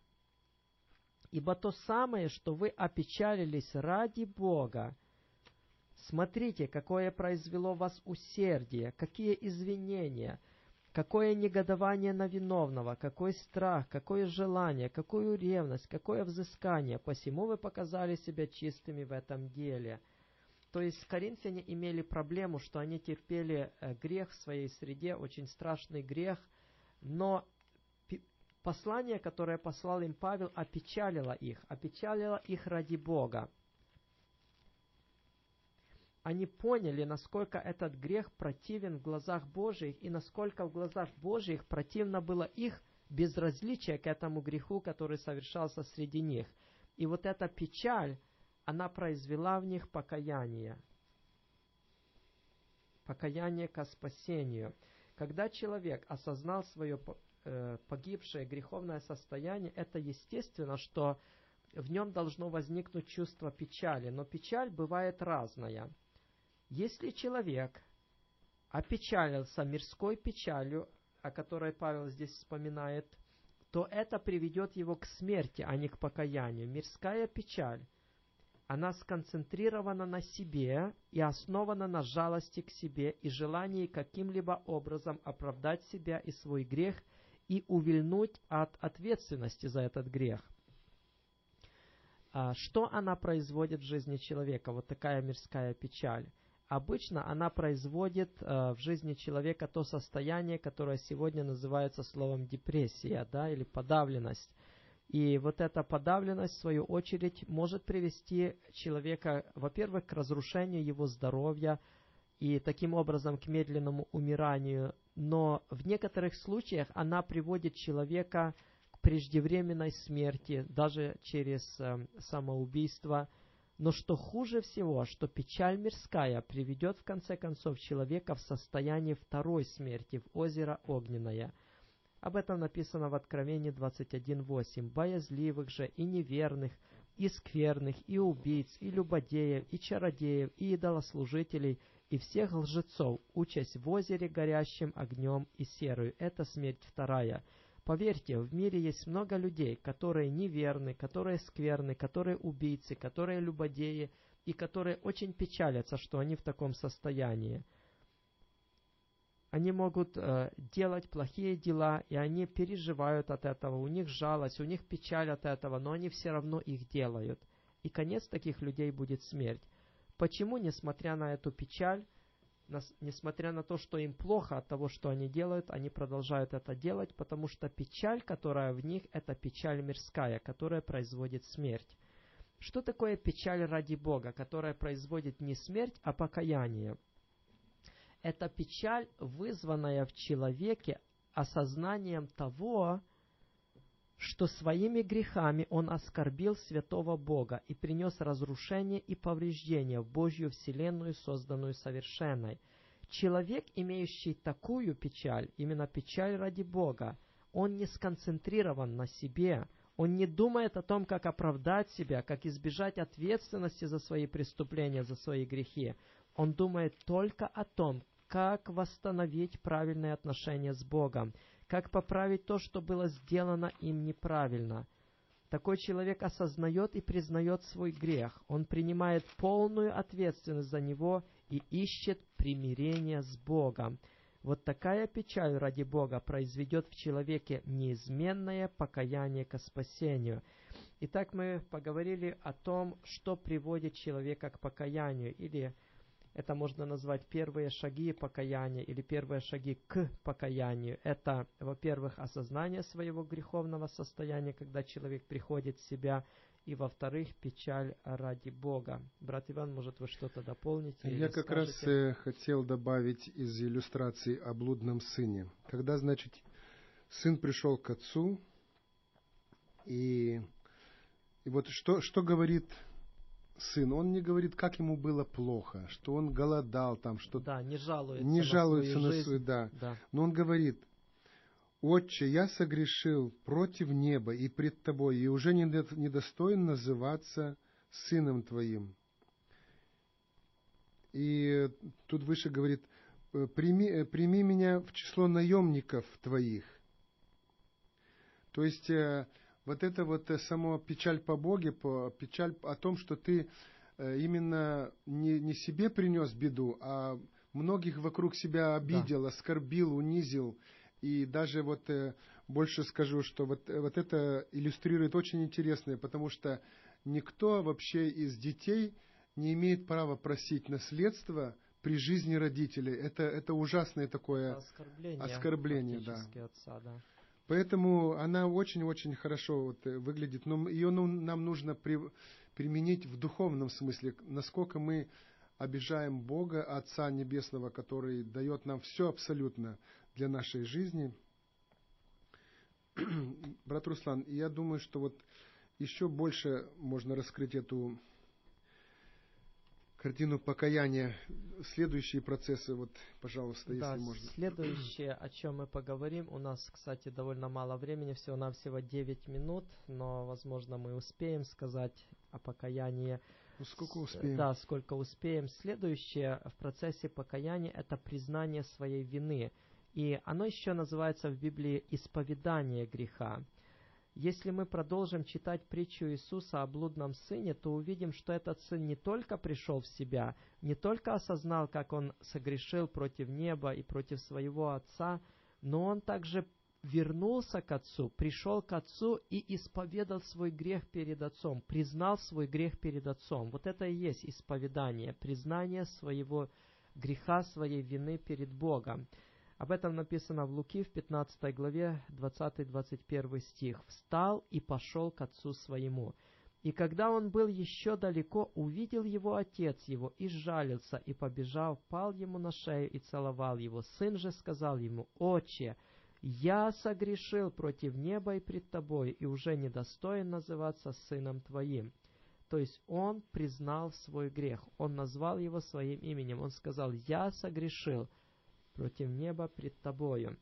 Ибо то самое, что вы опечалились ради Бога, смотрите, какое произвело вас усердие, какие извинения, какое негодование на виновного, какой страх, какое желание, какую ревность, какое взыскание. Посему вы показали себя чистыми в этом деле». То есть коринфяне имели проблему, что они терпели грех в своей среде, очень страшный грех, но послание, которое послал им Павел, опечалило их, опечалило их ради Бога. Они поняли, насколько этот грех противен в глазах Божьих, и насколько в глазах Божьих противно было их безразличие к этому греху, который совершался среди них. И вот эта печаль, она произвела в них покаяние. Покаяние ко спасению. Когда человек осознал свое э, погибшее греховное состояние, это естественно, что в нем должно возникнуть чувство печали. Но печаль бывает разная. Если человек опечалился мирской печалью, о которой Павел здесь вспоминает, то это приведет его к смерти, а не к покаянию. Мирская печаль, она сконцентрирована на себе и основана на жалости к себе и желании каким-либо образом оправдать себя и свой грех и увильнуть от ответственности за этот грех. Что она производит в жизни человека, вот такая мирская печаль? Обычно она производит в жизни человека то состояние, которое сегодня называется словом депрессия, да, или подавленность. И вот эта подавленность, в свою очередь, может привести человека, во-первых, к разрушению его здоровья и таким образом к медленному умиранию, но в некоторых случаях она приводит человека к преждевременной смерти, даже через э, самоубийство. Но что хуже всего, что печаль мирская приведет в конце концов человека в состояние второй смерти, в озеро огненное. Об этом написано в Откровении двадцать один восемь. «Боязливых же и неверных, и скверных, и убийц, и любодеев, и чародеев, и идолослужителей, и всех лжецов, участь в озере горящим огнем и серою». Это смерть вторая. Поверьте, в мире есть много людей, которые неверны, которые скверны, которые убийцы, которые любодеи, и которые очень печалятся, что они в таком состоянии. Они могут э, делать плохие дела, и они переживают от этого, у них жалость, у них печаль от этого, но они все равно их делают. И конец таких людей будет смерть. Почему, несмотря на эту печаль, нас, несмотря на то, что им плохо от того, что они делают, они продолжают это делать? Потому что печаль, которая в них, это печаль мирская, которая производит смерть. Что такое печаль ради Бога, которая производит не смерть, а покаяние? Это печаль, вызванная в человеке осознанием того, что своими грехами он оскорбил святого Бога и принес разрушение и повреждение в Божью вселенную, созданную совершенной. Человек, имеющий такую печаль, именно печаль ради Бога, он не сконцентрирован на себе, он не думает о том, как оправдать себя, как избежать ответственности за свои преступления, за свои грехи. Он думает только о том, как восстановить правильные отношения с Богом, как поправить то, что было сделано им неправильно. Такой человек осознает и признает свой грех. Он принимает полную ответственность за него и ищет примирения с Богом. Вот такая печаль ради Бога произведет в человеке неизменное покаяние ко спасению. Итак, мы поговорили о том, что приводит человека к покаянию, или это можно назвать первые шаги покаяния или первые шаги к покаянию. Это, во-первых, осознание своего греховного состояния, когда человек приходит в себя, и, во-вторых, печаль ради Бога. Брат Иван, может, вы что-то дополните? Я как скажете? раз э, хотел добавить из иллюстрации о блудном сыне. Когда, значит, сын пришел к отцу, и, и вот что, что говорит сын? Он не говорит, как ему было плохо, что он голодал там, что... Да, не жалуется, не на, жалуется свою на жизнь. свою, да. да. Но он говорит: «Отче, я согрешил против неба и пред тобой, и уже недостоин называться сыном твоим». И тут выше говорит: «Прими, прими меня в число наемников твоих». То есть, вот это вот само печаль по Боге, печаль о том, что ты именно не, не себе принес беду, а многих вокруг себя обидел, да. оскорбил, унизил. И даже вот э, больше скажу, что вот, вот это иллюстрирует очень интересное, потому что никто вообще из детей не имеет права просить наследство при жизни родителей. Это, это ужасное такое оскорбление, оскорбление да. отца, да. Поэтому она очень-очень хорошо вот выглядит, но ее ну, нам нужно при, применить в духовном смысле, насколько мы обижаем Бога, Отца Небесного, который дает нам все абсолютно для нашей жизни. Брат Руслан, я думаю, что вот еще больше можно раскрыть эту картину покаяния. Следующие процессы, вот, пожалуйста, да, если можно. Следующее, о чем мы поговорим, у нас, кстати, довольно мало времени, всего-навсего девять минут, но, возможно, мы успеем сказать о покаянии. Ну, сколько успеем? Да, сколько успеем. Следующее в процессе покаяния – это признание своей вины. И оно еще называется в Библии «исповедание греха». Если мы продолжим читать притчу Иисуса о блудном сыне, то увидим, что этот сын не только пришел в себя, не только осознал, как он согрешил против неба и против своего отца, но он также вернулся к отцу, пришел к отцу и исповедал свой грех перед отцом, признал свой грех перед отцом. Вот это и есть исповедание, признание своего греха, своей вины перед Богом. Об этом написано в Луки в пятнадцатой главе, двадцатый-двадцать первый стих. «Встал и пошел к отцу своему. И когда он был еще далеко, увидел его отец его и сжалился, и, побежав, пал ему на шею и целовал его. Сын же сказал ему: Отче, я согрешил против неба и пред тобой, и уже недостоин называться сыном твоим». То есть он признал свой грех, он назвал его своим именем, он сказал: «Я согрешил против неба пред тобою».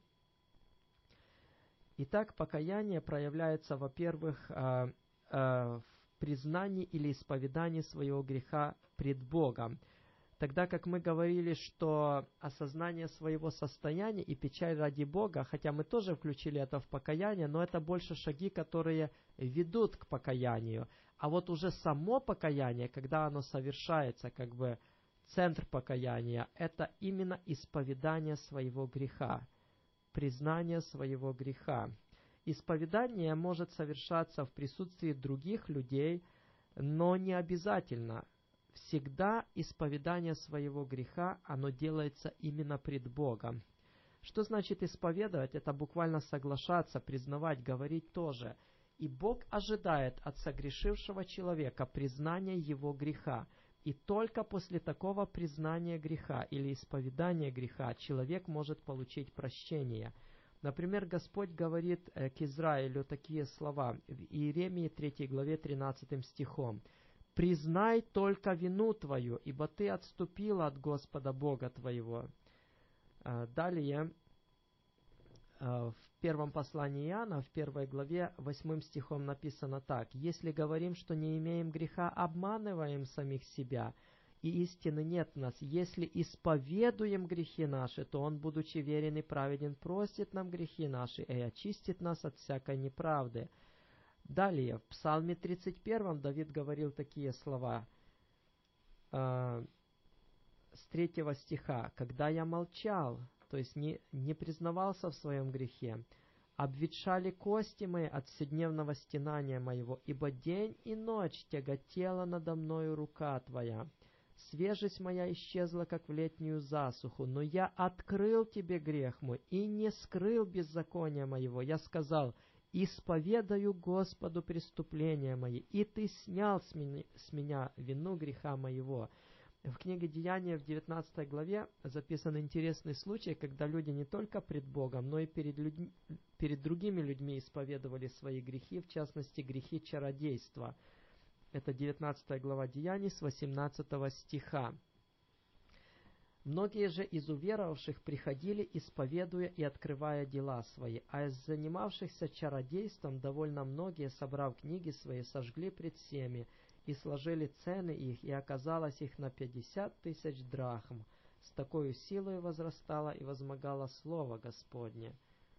Итак, покаяние проявляется, во-первых, в признании или исповедании своего греха пред Богом. Тогда как мы говорили, что осознание своего состояния и печаль ради Бога, хотя мы тоже включили это в покаяние, но это больше шаги, которые ведут к покаянию. А вот уже само покаяние, когда оно совершается, как бы центр покаяния – это именно исповедание своего греха, признание своего греха. Исповедание может совершаться в присутствии других людей, но не обязательно. Всегда исповедание своего греха, оно делается именно пред Богом. Что значит исповедовать? Это буквально соглашаться, признавать, говорить тоже. И Бог ожидает от согрешившего человека признания его греха. И только после такого признания греха или исповедания греха человек может получить прощение. Например, Господь говорит к Израилю такие слова в Иеремии третьей главе тринадцатым стихом. «Признай только вину твою, ибо ты отступил от Господа Бога твоего». Далее, в первом послании Иоанна, в первой главе, восьмым стихом написано так: «Если говорим, что не имеем греха, обманываем самих себя, и истины нет в нас. Если исповедуем грехи наши, то Он, будучи верен и праведен, простит нам грехи наши и очистит нас от всякой неправды». Далее, в Псалме тридцать первом Давид говорил такие слова э, с третьего стиха: «Когда я молчал, то есть не, не признавался в своем грехе, обветшали кости мои от вседневного стенания моего, ибо день и ночь тяготела надо мною рука Твоя. Свежесть моя исчезла, как в летнюю засуху, но я открыл Тебе грех мой и не скрыл беззакония моего. Я сказал: исповедаю Господу преступления мои, и Ты снял с меня, с меня вину греха моего». В книге Деяния в девятнадцатой главе записан интересный случай, когда люди не только пред Богом, но и перед, людьми, перед другими людьми исповедовали свои грехи, в частности, грехи чародейства. Это девятнадцатая глава Деяний с восемнадцатого стиха. «Многие же из уверовавших приходили, исповедуя и открывая дела свои, а из занимавшихся чародейством довольно многие, собрав книги свои, сожгли пред всеми, и сложили цены их, и оказалось их на пятьдесят тысяч драхм. С такой силой возрастало и возмогало Слово Господне».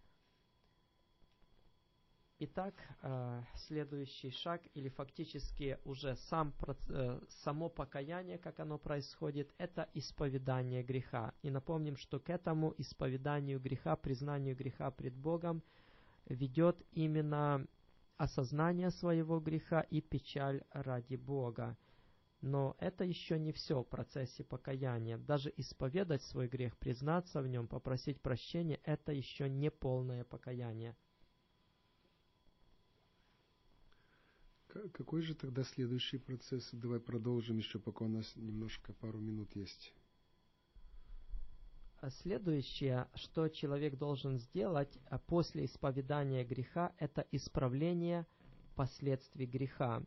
Итак, следующий шаг, или фактически уже сам, само покаяние, как оно происходит, это исповедание греха. И напомним, что к этому исповеданию греха, признанию греха пред Богом ведет именно осознание своего греха и печаль ради Бога. Но это еще не все в процессе покаяния. Даже исповедать свой грех, признаться в нем, попросить прощения, это еще не полное покаяние. Какой же тогда следующий процесс? Давай продолжим еще, пока у нас немножко пару минут есть. Следующее, что человек должен сделать после исповедания греха, это исправление последствий греха.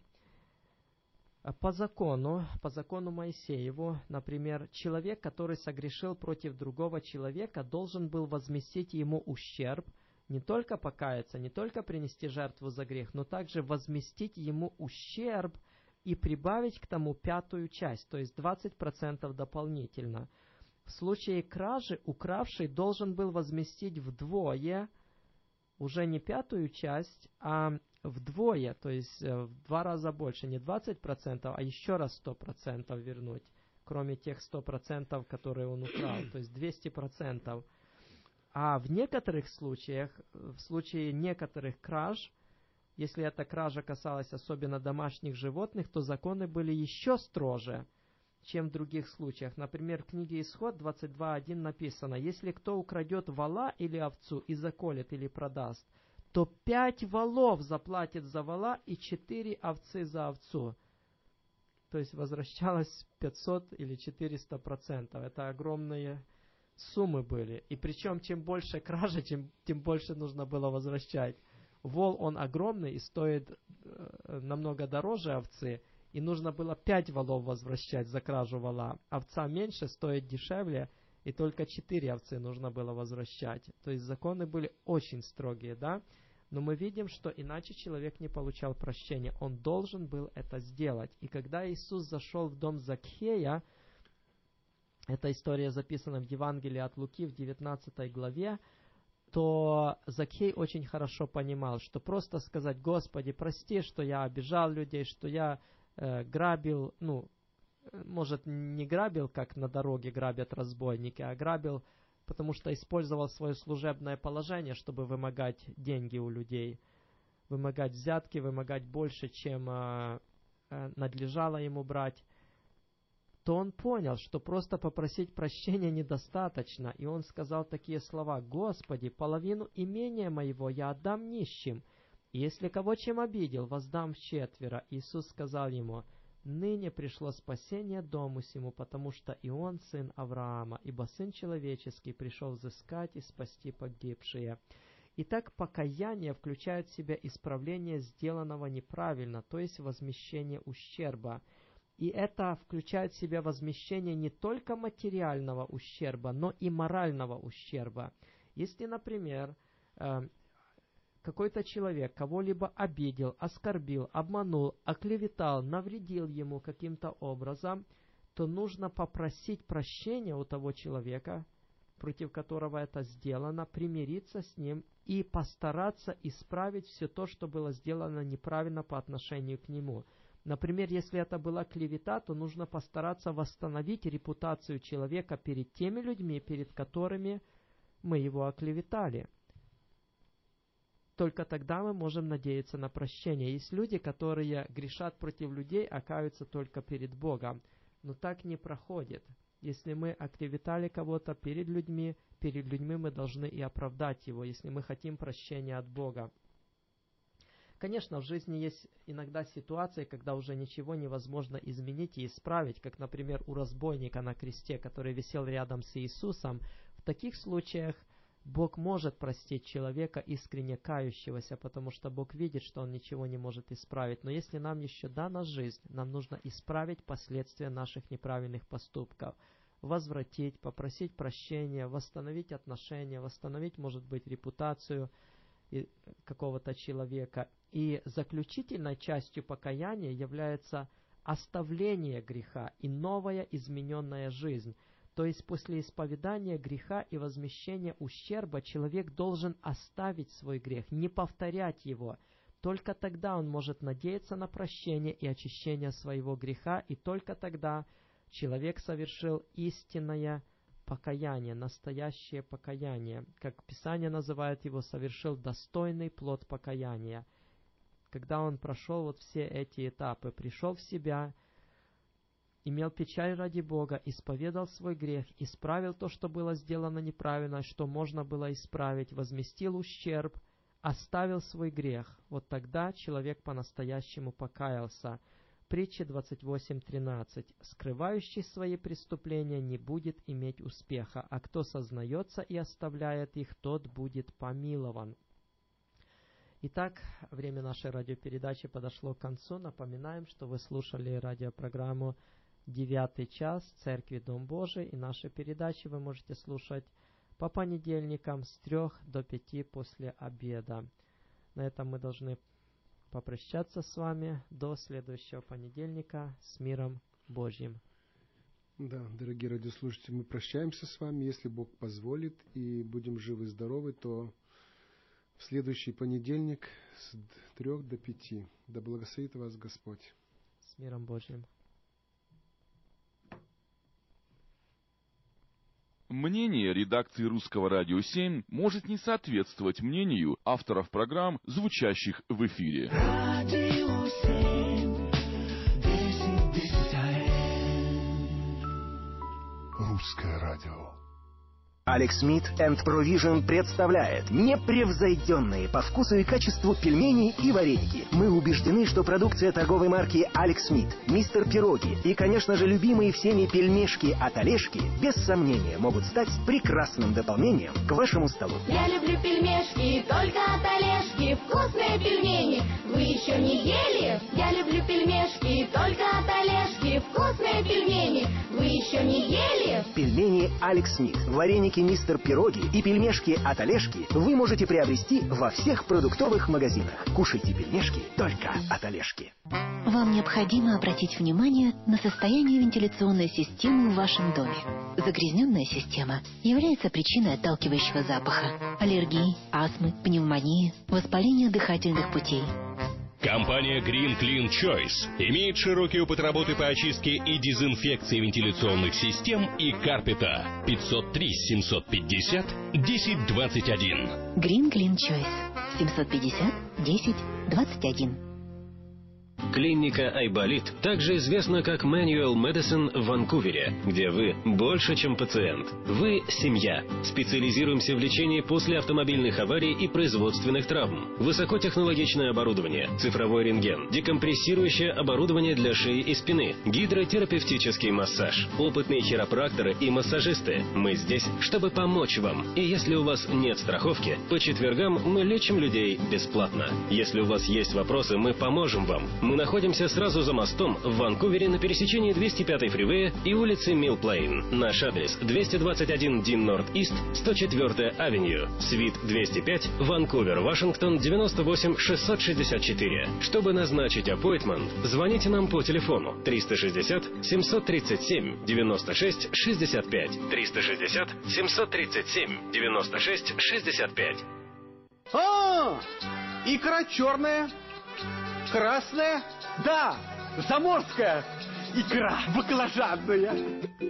По закону, по закону Моисееву, например, человек, который согрешил против другого человека, должен был возместить ему ущерб, не только покаяться, не только принести жертву за грех, но также возместить ему ущерб и прибавить к тому пятую часть, то есть двадцать процентов дополнительно. В случае кражи укравший должен был возместить вдвое, уже не пятую часть, а вдвое, то есть в два раза больше, не двадцать процентов, а еще раз сто процентов вернуть, кроме тех ста процентов, которые он украл, то есть двести процентов. А в некоторых случаях, в случае некоторых краж, если эта кража касалась особенно домашних животных, то законы были еще строже, чем в других случаях. Например, в книге Исход двадцать два один написано: «Если кто украдет вола или овцу и заколет или продаст, то пять волов заплатит за вола и четыре овцы за овцу». То есть возвращалось пятьсот или четыреста процентов. Это огромные суммы были. И причем, чем больше кражи, тем, тем больше нужно было возвращать. Вол, он огромный и стоит э, намного дороже овцы, и нужно было пять волов возвращать за кражу вола. Овца меньше, стоит дешевле, и только четыре овцы нужно было возвращать. То есть законы были очень строгие, да? Но мы видим, что иначе человек не получал прощения. Он должен был это сделать. И когда Иисус зашел в дом Закхея, эта история записана в Евангелии от Луки в девятнадцатой главе, то Закхей очень хорошо понимал, что просто сказать: «Господи, прости, что я обижал людей, что я э, грабил», ну, может, не грабил, как на дороге грабят разбойники, а грабил, потому что использовал свое служебное положение, чтобы вымогать деньги у людей, вымогать взятки, вымогать больше, чем э, э, надлежало ему брать, то он понял, что просто попросить прощения недостаточно, и он сказал такие слова: «Господи, половину имения моего я отдам нищим, и если кого чем обидел, воздам вчетверо». Иисус сказал ему: «Ныне пришло спасение дому сему, потому что и он сын Авраама, ибо Сын Человеческий пришел взыскать и спасти погибшие». Итак, покаяние включает в себя исправление сделанного неправильно, то есть возмещение ущерба. И это включает в себя возмещение не только материального ущерба, но и морального ущерба. Если, например, какой-то человек кого-либо обидел, оскорбил, обманул, оклеветал, навредил ему каким-то образом, то нужно попросить прощения у того человека, против которого это сделано, примириться с ним и постараться исправить все то, что было сделано неправильно по отношению к нему. Например, если это была клевета, то нужно постараться восстановить репутацию человека перед теми людьми, перед которыми мы его оклеветали. Только тогда мы можем надеяться на прощение. Есть люди, которые грешат против людей, а каются только перед Богом. Но так не проходит. Если мы оклеветали кого-то перед людьми, перед людьми мы должны и оправдать его, если мы хотим прощения от Бога. Конечно, в жизни есть иногда ситуации, когда уже ничего невозможно изменить и исправить, как, например, у разбойника на кресте, который висел рядом с Иисусом. В таких случаях Бог может простить человека, искренне кающегося, потому что Бог видит, что он ничего не может исправить. Но если нам еще дана жизнь, нам нужно исправить последствия наших неправильных поступков, возвратить, попросить прощения, восстановить отношения, восстановить, может быть, репутацию какого-то человека. И заключительной частью покаяния является оставление греха и новая измененная жизнь. То есть после исповедания греха и возмещения ущерба человек должен оставить свой грех, не повторять его. Только тогда он может надеяться на прощение и очищение своего греха, и только тогда человек совершил истинное покаяние, настоящее покаяние. Как Писание называет его, совершил достойный плод покаяния. Когда он прошел вот все эти этапы, пришел в себя, имел печаль ради Бога, исповедал свой грех, исправил то, что было сделано неправильно, что можно было исправить, возместил ущерб, оставил свой грех. Вот тогда человек по-настоящему покаялся. Притча двадцать восемь тринадцать. «Скрывающий свои преступления не будет иметь успеха, а кто сознается и оставляет их, тот будет помилован». Итак, время нашей радиопередачи подошло к концу. Напоминаем, что вы слушали радиопрограмму «Девятый час» Церкви Дом Божий, и наши передачи вы можете слушать по понедельникам с трех до пяти после обеда. На этом мы должны попрощаться с вами до следующего понедельника. С миром Божьим. Да, дорогие радиослушатели, мы прощаемся с вами. Если Бог позволит и будем живы и здоровы, то в следующий понедельник с трех до пяти. Да благословит вас Господь. С миром Божьим. Мнение редакции Русского радио семь может не соответствовать мнению авторов программ, звучащих в эфире. Радио семь, десять, десять Русское радио. Алекс Мит энд Provision представляет непревзойденные по вкусу и качеству пельмени и вареники. Мы убеждены, что продукция торговой марки Алекс Мит, Мистер Пироги и, конечно же, любимые всеми пельмешки от Олежки без сомнения могут стать прекрасным дополнением к вашему столу. Я люблю пельмешки только от Олежки, вкусные пельмени. Вы еще не ели? Я люблю пельмешки только от Олежки, вкусные пельмени. Вы еще не ели? Пельмени Алекс Мит, вареники Мистер Пироги и пельмешки от Олежки вы можете приобрести во всех продуктовых магазинах. Кушайте пельмешки только от Олежки. Вам необходимо обратить внимание на состояние вентиляционной системы в вашем доме. Загрязненная система является причиной отталкивающего запаха, аллергии, астмы, пневмонии, воспаления дыхательных путей. Компания Green Clean Choice имеет широкий опыт работы по очистке и дезинфекции вентиляционных систем и карпета. пятьсот три семьсот пятьдесят десять двадцать один. Green Clean Choice. семьсот пятьдесят десять двадцать один. Клиника Айболит также известна как Manual Medicine в Ванкувере, где вы больше, чем пациент. Вы – семья. Специализируемся в лечении после автомобильных аварий и производственных травм. Высокотехнологичное оборудование, цифровой рентген, декомпрессирующее оборудование для шеи и спины, гидротерапевтический массаж, опытные хиропракторы и массажисты. Мы здесь, чтобы помочь вам. И если у вас нет страховки, по четвергам мы лечим людей бесплатно. Если у вас есть вопросы, мы поможем вам. Мы Мы находимся сразу за мостом в Ванкувере на пересечении двести пятой фривея и улицы Милл Плейн. Наш адрес двести двадцать один Дин Норд-Ист, сто четвёртая авеню, Свит двести пять, Ванкувер, Вашингтон, девяносто восемь шестьсот шестьдесят четыре. Чтобы назначить аппоинтмент, звоните нам по телефону триста шестьдесят семьсот тридцать семь девяносто шесть шестьдесят пять. триста шестьдесят семьсот тридцать семь девяносто шесть шестьдесят пять. А, икра черная, красная, да, заморская икра баклажанная.